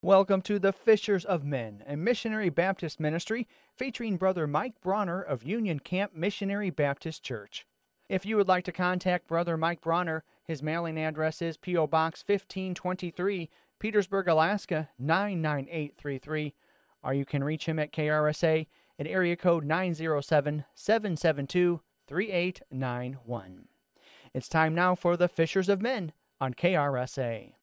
Welcome to the Fishers of Men, a missionary Baptist ministry featuring Brother Mike Bronner of Union Camp Missionary Baptist Church. If you would like to contact Brother Mike Bronner, his mailing address is P.O. Box 1523, Petersburg, Alaska 99833, or you can reach him at KRSA at area code 907-772-3891. It's time now for the Fishers of Men on KRSA.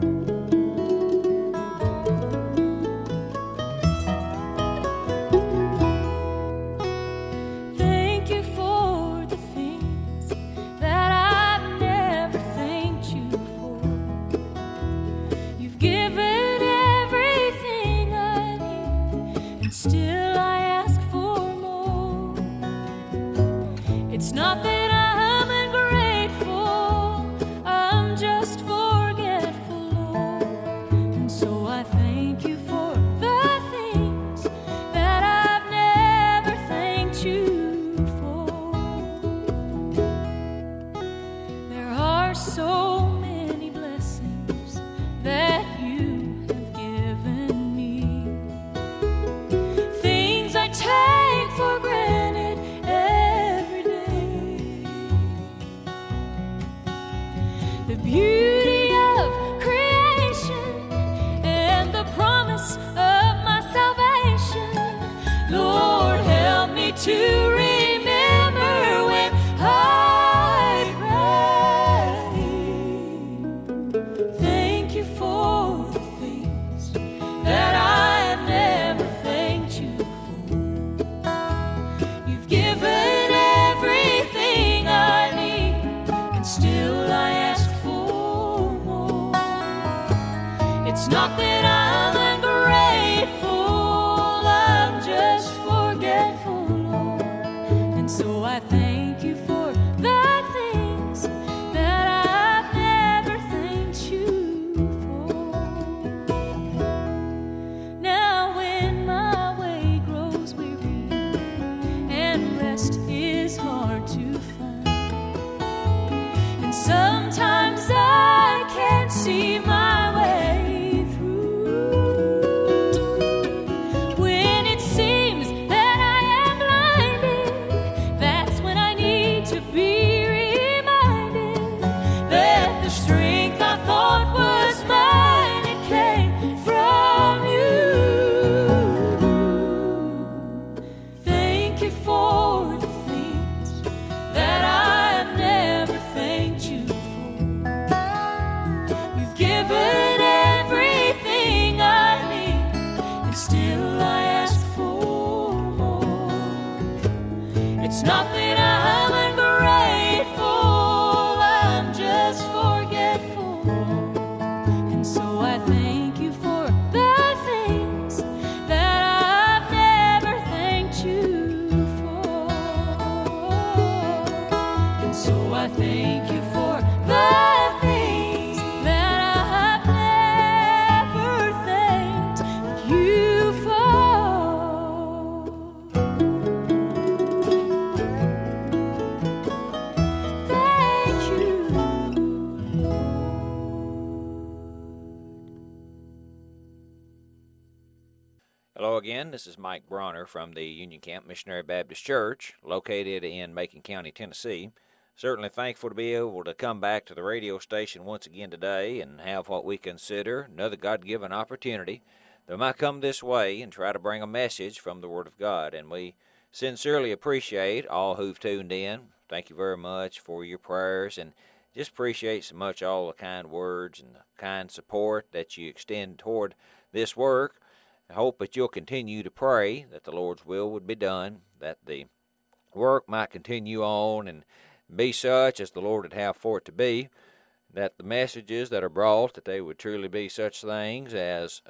Hello again, this is Mike Bronner from the Union Camp Missionary Baptist Church, located in Macon County, Tennessee. Certainly thankful to be able to come back to the radio station once again today and have what we consider another God-given opportunity that might come this way and try to bring a message from the Word of God. And we sincerely appreciate all who've tuned in. Thank you very much for your prayers, and just appreciate so much all the kind words and the kind support that you extend toward this work. I hope that you'll continue to pray that the Lord's will would be done, that the work might continue on and be such as the Lord would have for it to be, that the messages that are brought, that they would truly be such things as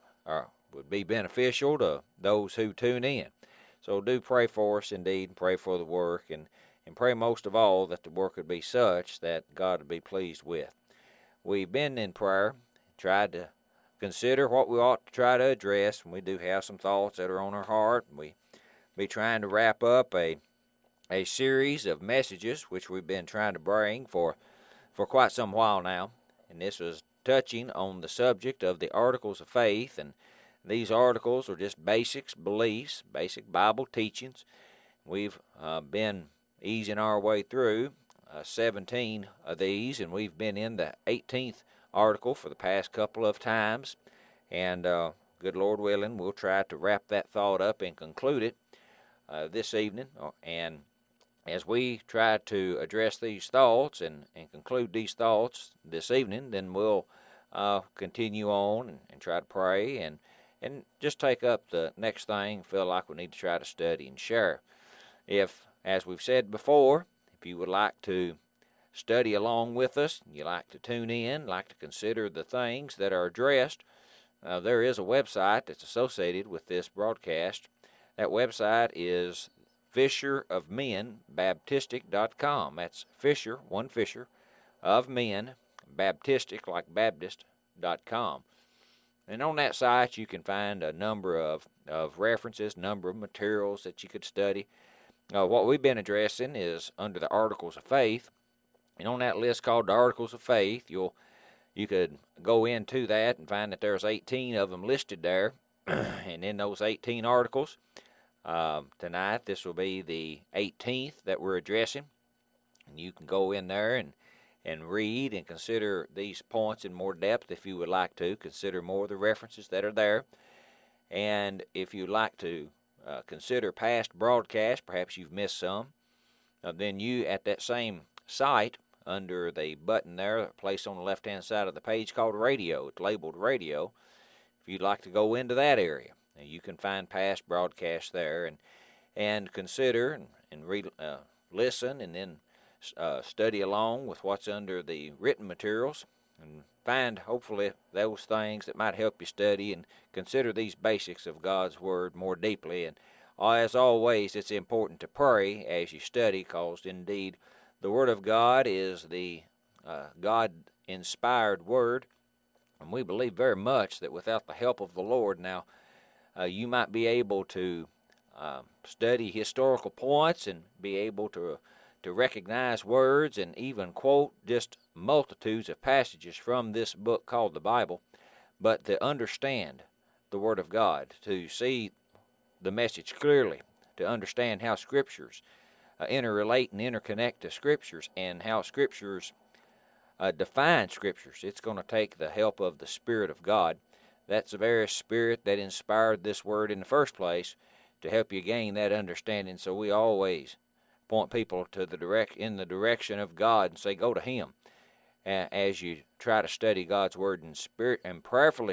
would be beneficial to those who tune in. So do pray for us indeed, and pray for the work, and pray most of all that the work would be such that God would be pleased with. We've been in prayer, tried to consider what we ought to try to address, and we do have some thoughts that are on our heart. We be trying to wrap up a series of messages which we've been trying to bring for quite some while now, and this was touching on the subject of the articles of faith, and these articles are just basics, beliefs, basic Bible teachings. We've been easing our way through 17 of these, and we've been in the 18th article for the past couple of times, and good Lord willing, we'll try to wrap that thought up and conclude it this evening. And as we try to address these thoughts and conclude these thoughts this evening, then we'll continue on and try to pray and just take up the next thing feel like we need to try to study and share. If, as we've said before, if you would like to study along with us, you like to tune in, like to consider the things that are addressed, there is a website that's associated with this broadcast. That website is fisherofmenbaptistic.com. That's Fisher, one Fisher, of men, Baptistic, like Baptist.com. And on that site you can find a number of references, number of materials that you could study. What we've been addressing is under the Articles of Faith, and on that list called the Articles of Faith, you could go into that and find that there's 18 of them listed there, and in those 18 articles, tonight this will be the 18th that we're addressing, and you can go in there and read and consider these points in more depth if you would like to, consider more of the references that are there, and if you'd like to consider past broadcasts, perhaps you've missed some, then you, at that same site, under the button there, placed on the left-hand side of the page called Radio, it's labeled Radio, if you'd like to go into that area, you can find past broadcasts there and consider and read, listen, and then study along with what's under the written materials and find, hopefully, those things that might help you study and consider these basics of God's Word more deeply. And as always, it's important to pray as you study, because indeed the Word of God is the God-inspired Word, and we believe very much that without the help of the Lord, now you might be able to study historical points and be able to recognize words and even quote just multitudes of passages from this book called the Bible, but to understand the Word of God, to see the message clearly, to understand how Scriptures interrelate and interconnect to Scriptures and how Scriptures define Scriptures. It's going to take the help of the Spirit of God. That's the very Spirit that inspired this Word in the first place to help you gain that understanding. So we always point people to in the direction of God and say, go to Him as you try to study God's Word in spirit, and prayerfully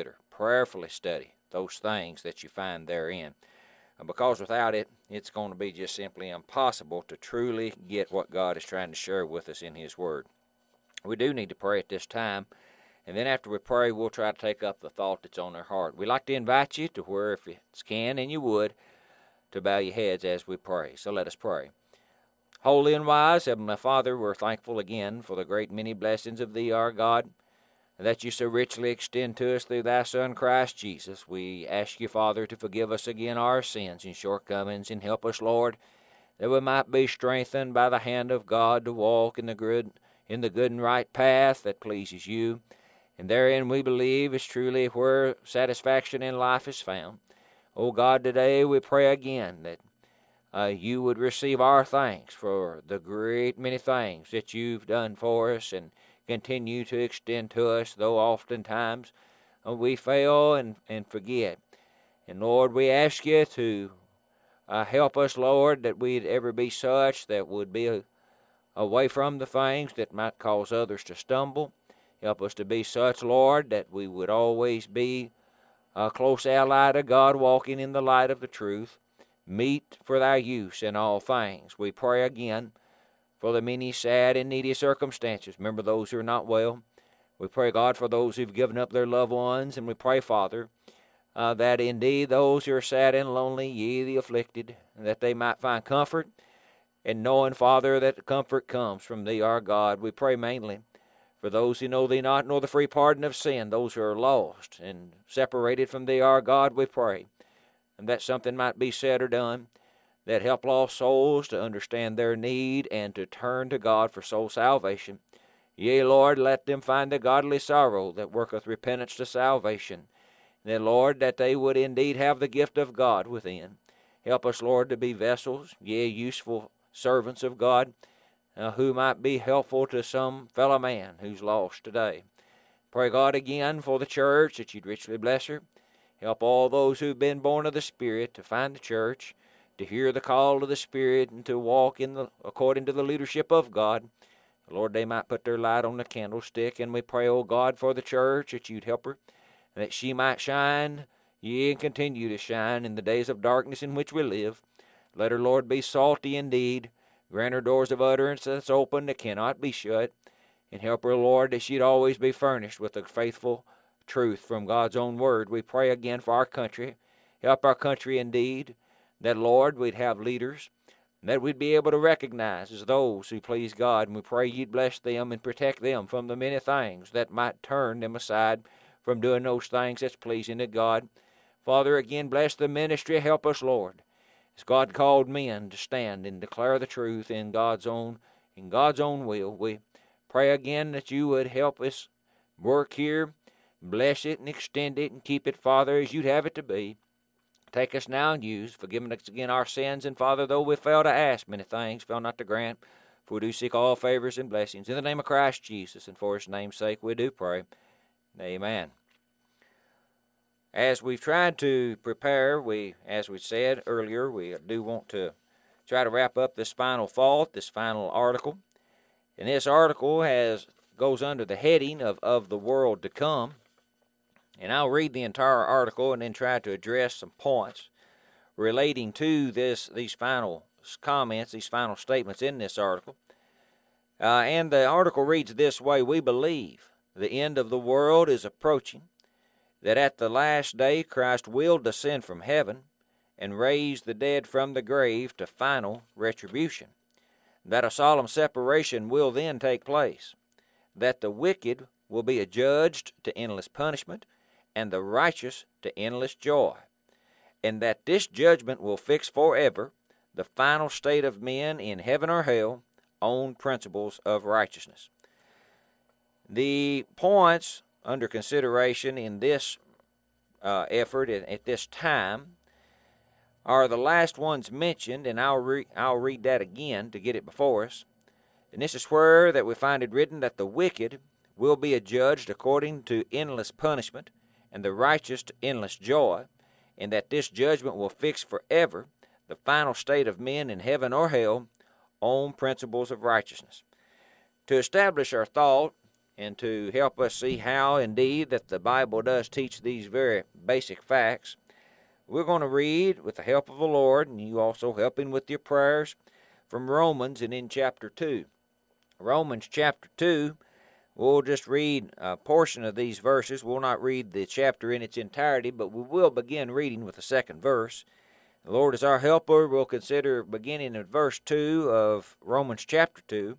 study those things that you find therein. Because without it, it's going to be just simply impossible to truly get what God is trying to share with us in His Word. We do need to pray at this time, and then after we pray, we'll try to take up the thought that's on our heart. We'd like to invite you to where, if you can and you would, to bow your heads as we pray. So let us pray. Holy and wise Heavenly Father, we're thankful again for the great many blessings of Thee, our God, that You so richly extend to us through Thy Son, Christ Jesus. We ask You, Father, to forgive us again our sins and shortcomings, and help us, Lord, that we might be strengthened by the hand of God to walk in the good and right path that pleases You. And therein we believe is truly where satisfaction in life is found. O God, today we pray again that You would receive our thanks for the great many things that You've done for us and continue to extend to us, though oftentimes we fail and forget. And Lord, we ask You to help us, Lord, that we'd ever be such that would be away from the things that might cause others to stumble. Help us to be such, Lord, that we would always be a close ally to God, walking in the light of the truth, meet for Thy use in all things. We pray again for the many sad and needy circumstances. Remember those who are not well. We pray, God, for those who've given up their loved ones, and we pray, Father, that indeed those who are sad and lonely, ye the afflicted, that they might find comfort, and knowing, Father, that the comfort comes from Thee, our God. We pray mainly for those who know Thee not, nor the free pardon of sin, those who are lost and separated from Thee, our God, we pray, and that something might be said or done that help lost souls to understand their need and to turn to God for soul salvation. Yea, Lord, let them find the godly sorrow that worketh repentance to salvation. That, Lord, that they would indeed have the gift of God within. Help us, Lord, to be vessels, yea, useful servants of God, who might be helpful to some fellow man who's lost today. Pray, God, again for the church, that you'd richly bless her. Help all those who've been born of the Spirit to find the church, to hear the call of the Spirit, and to walk according to the leadership of God. Lord, they might put their light on the candlestick, and we pray, O God, for the church, that you'd help her, and that she might shine, yea, and continue to shine in the days of darkness in which we live. Let her, Lord, be salty indeed. Grant her doors of utterance that's open that cannot be shut. And help her, Lord, that she'd always be furnished with the faithful truth from God's own word. We pray again for our country. Help our country indeed, that, Lord, we'd have leaders, and that we'd be able to recognize as those who please God. And we pray you'd bless them and protect them from the many things that might turn them aside from doing those things that's pleasing to God. Father, again, bless the ministry. Help us, Lord, as God called men to stand and declare the truth in God's own will. We pray again that you would help us work here, bless it and extend it and keep it, Father, as you'd have it to be. Take us now and use, forgiving us again our sins, and Father, though we fail to ask many things, fail not to grant, for we do seek all favors and blessings. In the name of Christ Jesus, and for his name's sake, we do pray. Amen. As we've tried to prepare, as we said earlier, we do want to try to wrap up this final thought, this final article. And this article goes under the heading of the world to come. And I'll read the entire article and then try to address some points relating to these final comments, these final statements in this article. And the article reads this way: we believe the end of the world is approaching, that at the last day Christ will descend from heaven and raise the dead from the grave to final retribution, that a solemn separation will then take place, that the wicked will be adjudged to endless punishment, and the righteous to endless joy, and that this judgment will fix forever the final state of men in heaven or hell on principles of righteousness. The points under consideration in this effort at this time are the last ones mentioned, and I'll read that again to get it before us. And this is where that we find it written that the wicked will be adjudged according to endless punishment, and the righteous to endless joy, and that this judgment will fix forever the final state of men in heaven or hell on principles of righteousness. To establish our thought and to help us see how indeed that the Bible does teach these very basic facts, we're going to read with the help of the Lord, and you also helping with your prayers, from Romans and in chapter 2. Romans chapter 2, we'll just read a portion of these verses. We'll not read the chapter in its entirety, but we will begin reading with the second verse. The Lord is our helper. We'll consider beginning at verse 2 of Romans chapter 2,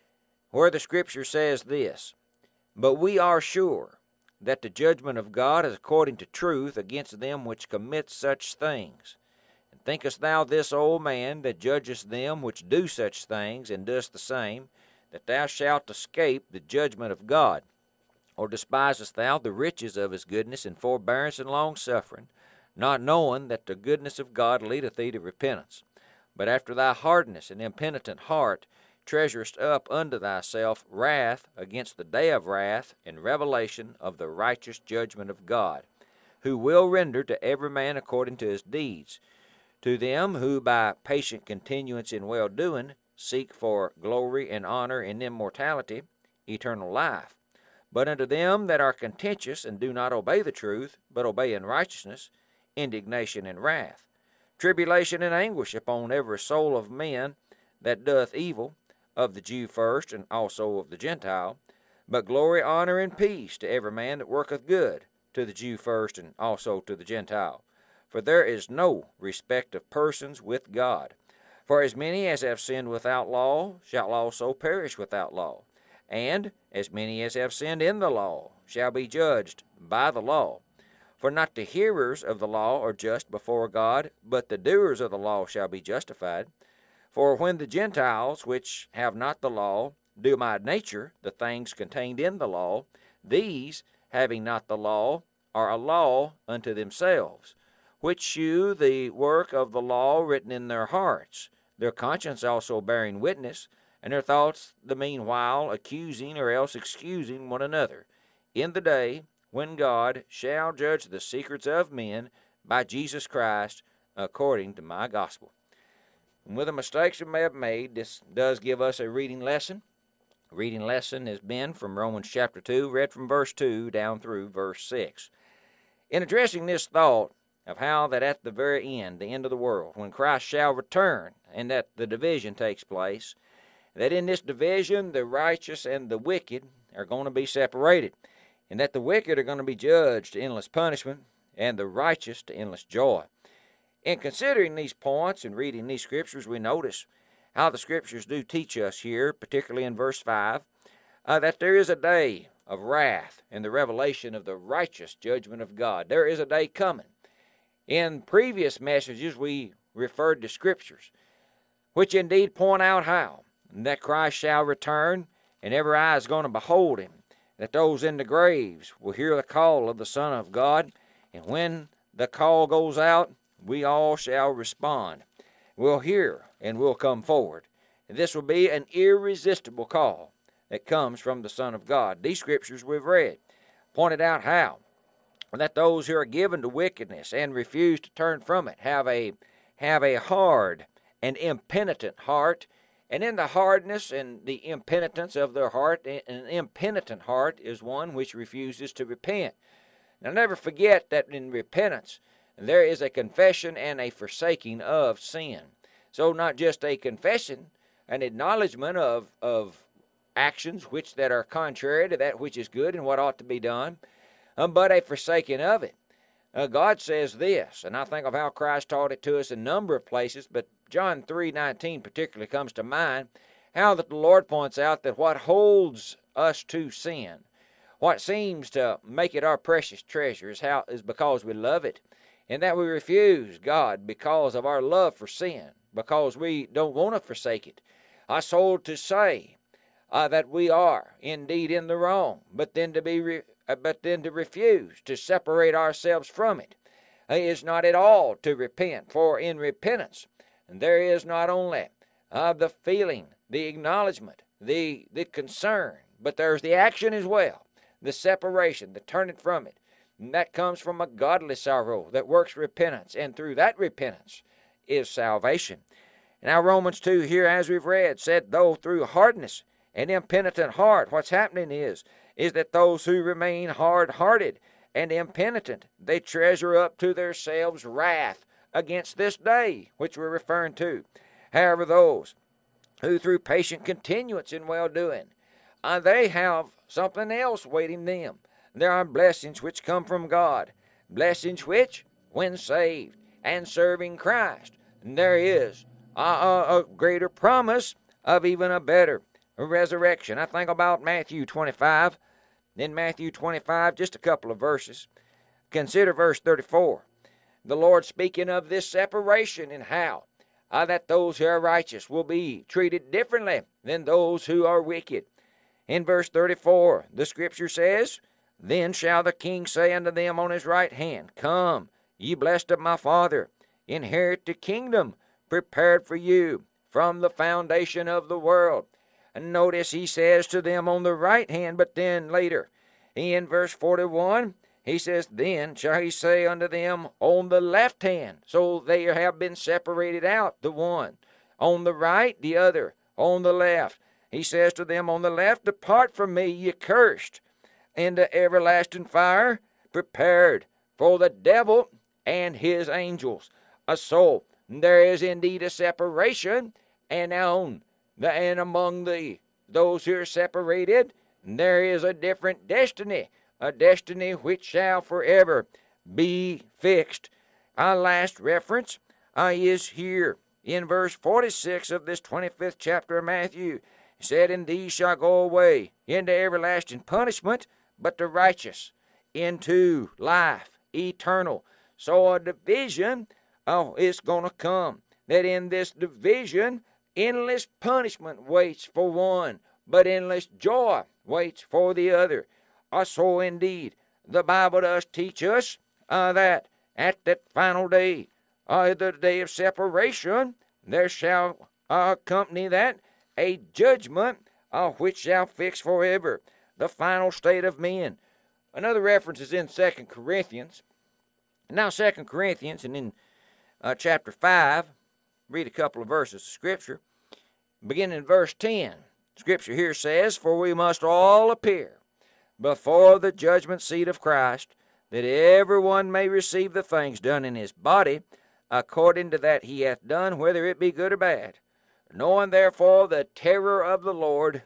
where the Scripture says this: but we are sure that the judgment of God is according to truth against them which commit such things. And thinkest thou this, old man, that judgest them which do such things, and doest the same, that thou shalt escape the judgment of God? Or despisest thou the riches of his goodness and forbearance and longsuffering, not knowing that the goodness of God leadeth thee to repentance? But after thy hardness and impenitent heart treasurest up unto thyself wrath against the day of wrath and revelation of the righteous judgment of God, who will render to every man according to his deeds. To them who by patient continuance in well-doing seek for glory and honor and immortality, eternal life. But unto them that are contentious and do not obey the truth, but obey unrighteousness, indignation and wrath, tribulation and anguish upon every soul of men that doth evil, of the Jew first, and also of the Gentile, but glory, honor, and peace to every man that worketh good, to the Jew first, and also to the Gentile. For there is no respect of persons with God. For as many as have sinned without law shall also perish without law, and as many as have sinned in the law shall be judged by the law. For not the hearers of the law are just before God, but the doers of the law shall be justified. For when the Gentiles, which have not the law, do by nature the things contained in the law, these, having not the law, are a law unto themselves, which shew the work of the law written in their hearts, their conscience also bearing witness, and their thoughts the meanwhile accusing or else excusing one another, in the day when God shall judge the secrets of men by Jesus Christ, according to my gospel. And with the mistakes we may have made, this does give us a reading lesson. The reading lesson has been from Romans chapter 2, read from verse 2 down through verse 6. In addressing this thought of how that at the very end, the end of the world, when Christ shall return, and that the division takes place, that in this division the righteous and the wicked are going to be separated, and that the wicked are going to be judged to endless punishment, and the righteous to endless joy. In considering these points and reading these scriptures, we notice how the scriptures do teach us here, particularly in verse 5, that there is a day of wrath and the revelation of the righteous judgment of God. There is a day coming. In previous messages, we referred to scriptures, which indeed point out how that Christ shall return, and every eye is going to behold him, that those in the graves will hear the call of the Son of God, and when the call goes out, we all shall respond. We'll hear and we'll come forward. And this will be an irresistible call that comes from the Son of God. These scriptures we've read pointed out how that those who are given to wickedness and refuse to turn from it have a hard and impenitent heart. And in the hardness and the impenitence of their heart, an impenitent heart is one which refuses to repent. Now never forget that in repentance there is a confession and a forsaking of sin. So not just a confession, an acknowledgement of actions which that are contrary to that which is good and what ought to be done, but a forsaking of it. God says this, and I think of how Christ taught it to us in a number of places, but John 3:19 particularly comes to mind, how that the Lord points out that what holds us to sin, what seems to make it our precious treasure, is because we love it, and that we refuse God because of our love for sin, because we don't want to forsake it. I sold to say that we are indeed in the wrong, but then to refuse to separate ourselves from it is not at all to repent. For in repentance there is not only the feeling, the acknowledgement, the concern, but there's the action as well, the separation, the turning from it. And that comes from a godly sorrow that works repentance, and through that repentance is salvation. Now Romans 2 here, as we've read, said, though through hardness and impenitent heart, what's happening is that those who remain hard-hearted and impenitent, they treasure up to themselves wrath against this day, which we're referring to. However, those who through patient continuance in well-doing, they have something else waiting them. There are blessings which come from God, blessings which, when saved and serving Christ, there is a greater promise of even a better resurrection. I think about Matthew 25. In Matthew 25, just a couple of verses. Consider verse 34. The Lord speaking of this separation and how that those who are righteous will be treated differently than those who are wicked. In verse 34, the scripture says, then shall the king say unto them on his right hand, come, ye blessed of my Father, inherit the kingdom prepared for you from the foundation of the world. And notice he says to them on the right hand, but then later, in verse 41, he says, then shall he say unto them on the left hand. So they have been separated out, the one on the right, the other on the left. He says to them on the left, depart from me, ye cursed, into everlasting fire, prepared for the devil and his angels. So there is indeed a separation, and among those who are separated, there is a different destiny, a destiny which shall forever be fixed. Our last reference is here in verse 46 of this 25th chapter of Matthew. It said, and these shall go away into everlasting punishment, but the righteous into life eternal. So a division is going to come. That in this division, endless punishment waits for one, but endless joy waits for the other. So indeed, the Bible does teach us that at that final day, the day of separation, there shall accompany that a judgment which shall fix forever the final state of men. Another reference is in 2 Corinthians. Now 2 Corinthians, and in chapter 5, read a couple of verses of Scripture. Beginning in verse 10, Scripture here says, "For we must all appear before the judgment seat of Christ, that everyone may receive the things done in his body, according to that he hath done, whether it be good or bad. Knowing therefore the terror of the Lord,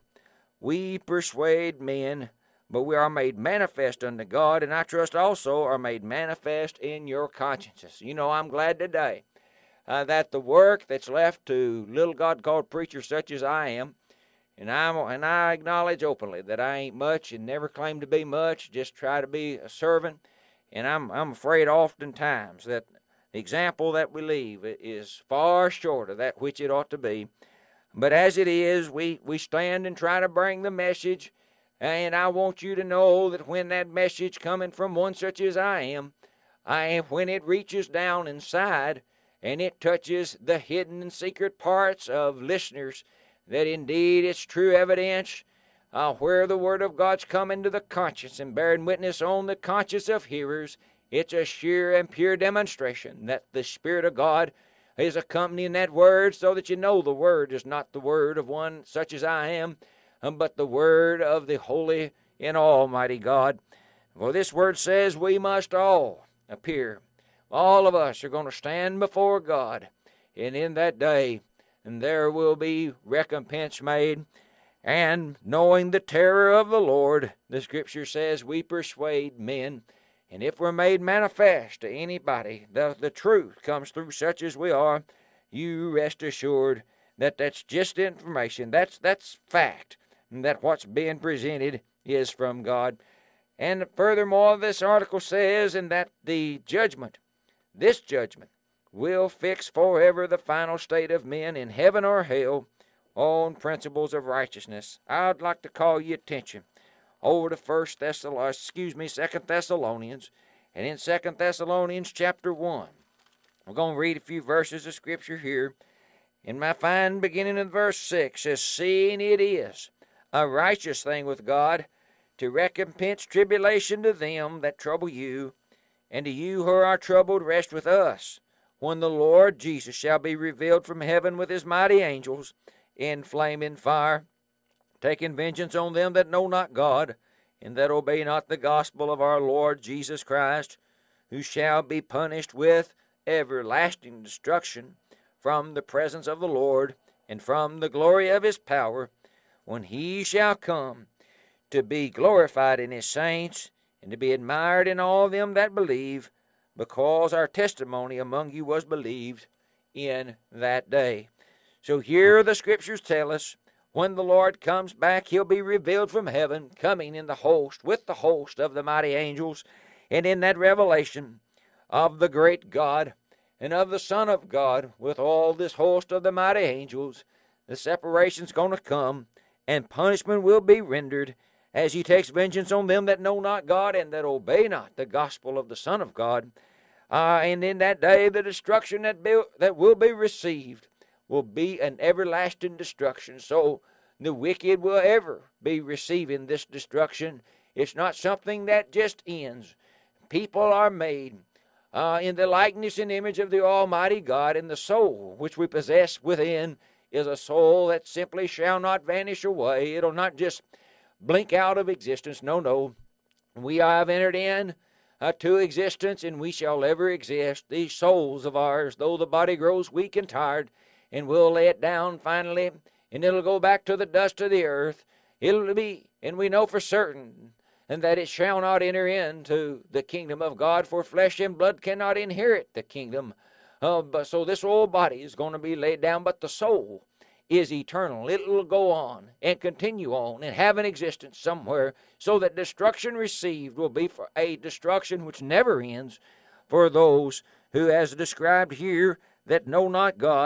we persuade men, but we are made manifest unto God, and I trust also are made manifest in your consciences." You know, I'm glad today that the work that's left to little God-called preachers such as I am, and I acknowledge openly that I ain't much and never claim to be much, just try to be a servant, and I'm afraid oftentimes that the example that we leave is far short of that which it ought to be. But as it is, we stand and try to bring the message, and I want you to know that when that message coming from one such as I am, when it reaches down inside and it touches the hidden and secret parts of listeners, that indeed it's true evidence where the Word of God's coming to the conscience and bearing witness on the conscience of hearers. It's a sheer and pure demonstration that the Spirit of God is accompanying that Word, so that you know the Word is not the word of one such as I am, but the Word of the Holy and Almighty God. For this Word says we must all appear. All of us are going to stand before God, and in that day, and there will be recompense made. And knowing the terror of the Lord, the Scripture says we persuade men. And if we're made manifest to anybody, the truth comes through such as we are, you rest assured that that's just information. That's fact. And that what's being presented is from God. And furthermore, this article says, and that the judgment, this judgment, will fix forever the final state of men in heaven or hell on principles of righteousness. I'd like to call your attention over to 2 Thessalonians, and in 2 Thessalonians chapter 1. We're going to read a few verses of Scripture here. In my fine beginning in verse 6 says, "Seeing it is a righteous thing with God to recompense tribulation to them that trouble you, and to you who are troubled rest with us, when the Lord Jesus shall be revealed from heaven with his mighty angels in flaming fire, taking vengeance on them that know not God, and that obey not the gospel of our Lord Jesus Christ, who shall be punished with everlasting destruction from the presence of the Lord, and from the glory of his power, when he shall come to be glorified in his saints, and to be admired in all them that believe, because our testimony among you was believed in that day." So here the Scriptures tell us, when the Lord comes back, he'll be revealed from heaven, coming in the host, with the host of the mighty angels, and in that revelation of the great God and of the Son of God, with all this host of the mighty angels, the separation's going to come, and punishment will be rendered, as he takes vengeance on them that know not God and that obey not the gospel of the Son of God. And in that day, the destruction that will be received will be an everlasting destruction. So the wicked will ever be receiving this destruction. It's not something that just ends. People are made in the likeness and image of the Almighty God, and the soul which we possess within is a soul that simply shall not vanish away. It'll not just blink out of existence. No. We have entered in to existence, and we shall ever exist. These souls of ours, though the body grows weak and tired, and we'll lay it down finally, and it'll go back to the dust of the earth. It'll be, and we know for certain, and that it shall not enter into the kingdom of God, for flesh and blood cannot inherit the kingdom. So this old body is going to be laid down, but the soul is eternal. It will go on and continue on and have an existence somewhere, so that destruction received will be for a destruction which never ends for those who, as described here, that know not God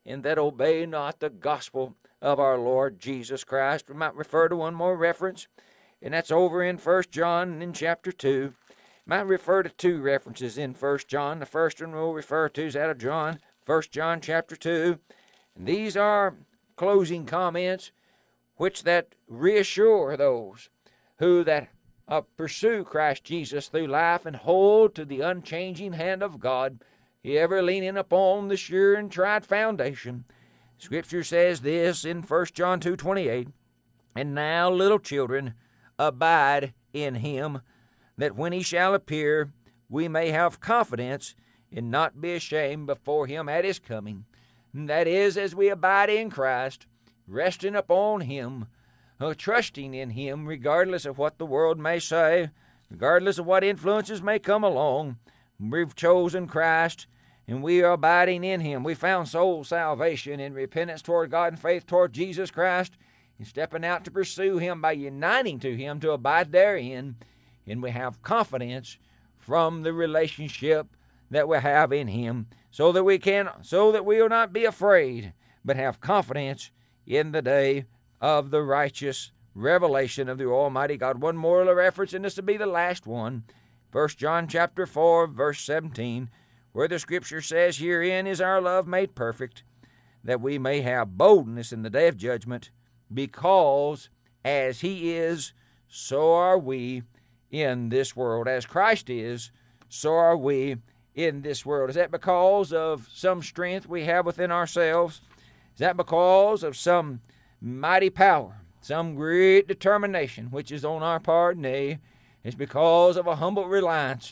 and that obey not the gospel of our Lord Jesus Christ. We might refer to one more reference, and that's over in 1 John in chapter 2. Might refer to two references in 1 John. The first one we'll refer to is out of John, 1 John chapter 2. And these are closing comments which that reassure those who that pursue Christ Jesus through life and hold to the unchanging hand of God, ever leaning upon the sure and tried foundation. Scripture says this in 1 John 2:28, "And now, little children, abide in him, that when he shall appear, we may have confidence and not be ashamed before him at his coming." And that is, as we abide in Christ, resting upon him, trusting in him, regardless of what the world may say, regardless of what influences may come along. We've chosen Christ, and we are abiding in him. We found soul salvation in repentance toward God and faith toward Jesus Christ, and stepping out to pursue him by uniting to him to abide therein. And we have confidence from the relationship that we have in him, so that we will not be afraid, but have confidence in the day of the righteous revelation of the Almighty God. One more reference, and this will be the last one. 1 John chapter 4, verse 17, where the Scripture says, "Herein is our love made perfect, that we may have boldness in the day of judgment, because as he is, so are we in this world." As Christ is, so are we in this world. Is that because of some strength we have within ourselves? Is that because of some mighty power, some great determination which is on our part? Nay, it's because of a humble reliance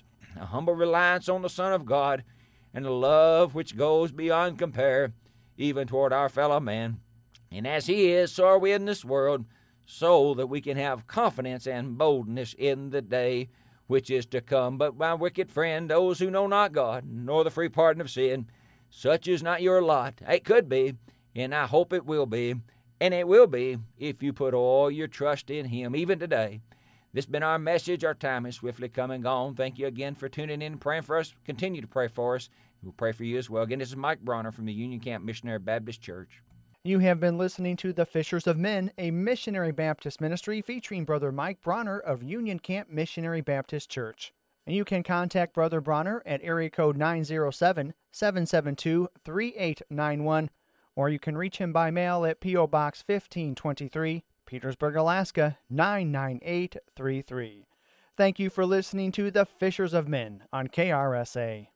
on the Son of God, and a love which goes beyond compare, even toward our fellow man. And as he is, so are we in this world, so that we can have confidence and boldness in the day which is to come. But my wicked friend, those who know not God, nor the free pardon of sin, such is not your lot. It could be, and I hope it will be, and it will be if you put all your trust in him, even today. This has been our message. Our time is swiftly come and gone. Thank you again for tuning in and praying for us. Continue to pray for us. We'll pray for you as well. Again, this is Mike Bronner from the Union Camp Missionary Baptist Church. You have been listening to The Fishers of Men, a missionary Baptist ministry featuring Brother Mike Bronner of Union Camp Missionary Baptist Church. And you can contact Brother Bronner at area code 907-772-3891, or you can reach him by mail at P.O. Box 1523, Petersburg, Alaska, 99833. Thank you for listening to The Fishers of Men on KRSA.